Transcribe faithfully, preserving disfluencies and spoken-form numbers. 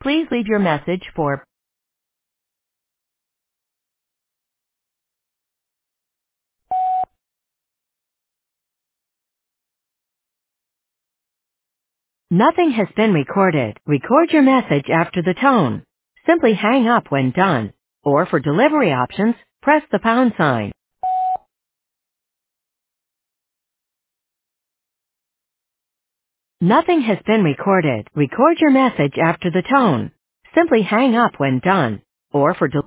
Please leave your message for Nothing has been recorded. Record your message after the tone. Simply hang up when done. Or for delivery options, press the pound sign. Nothing has been recorded. Record your message after the tone. Simply hang up when done. Or for delivery